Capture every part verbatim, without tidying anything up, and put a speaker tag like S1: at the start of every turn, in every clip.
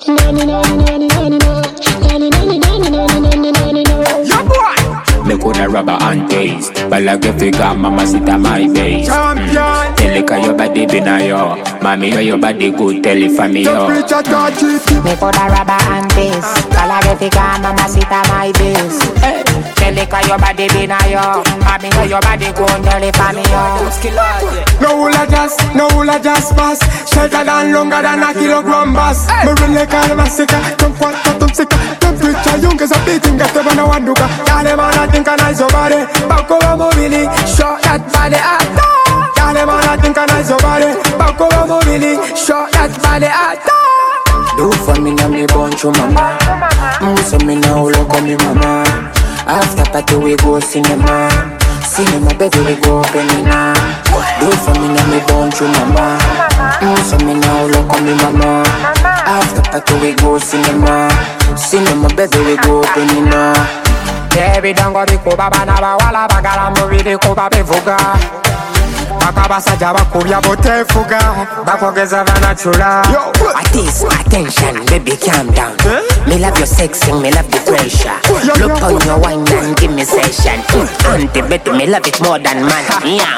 S1: Me coulda rubber and taste, but like if you got mama sit at my base. Mm. Tell it 'cause your body been a yo, mommy how your body good, tell it for me yo.
S2: Me coulda rubber and taste, but like if you got mama sit at my base. Hey. Tell it 'cause your body been a yo, mommy how your body good, tell it for me yo.
S3: No hula jazz, no hula jazz pass, shorter than longer than a kilogram bass. Me really call massacre, jump what tum sika. Temperature young as a beating, get the one I want to go. Y'all man think I nice your body, back over mobili, show that body out. Y'all man think I nice your body, back over mobili, show that body out.
S4: Do for me now me bunch of mama, mm, so me now look on me mama. After party we go cinema, cinema baby we go penina. Do for me now me bunch of mama, mm, so me now look on me mama. After party we go cinema, cinema baby we go penina.
S3: Baby don't go di kuba banaba wala bagala muri di kuba bevuga. Bakabasa jaba kubya bote fuga. Bakogeza vanachula.
S4: Artist, attention, baby calm down. Huh? Me love your sex and me love the pressure. Look on your wine and give me session. Mm, auntie Betty, me love it more than man. Yeah.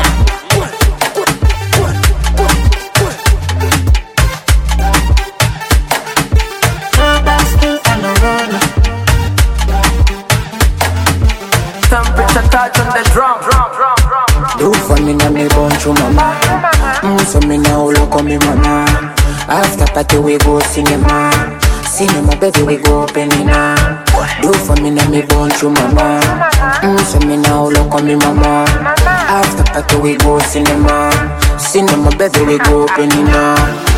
S5: Temperature touch on the drum.
S4: Do for me now me bunch of mama, mm, so me now look on me mama. After party we go cinema, cinema baby we go penina. Do for me now me bunch of mama, mm, so me now look on me mama. After party we go cinema, cinema baby we go penina.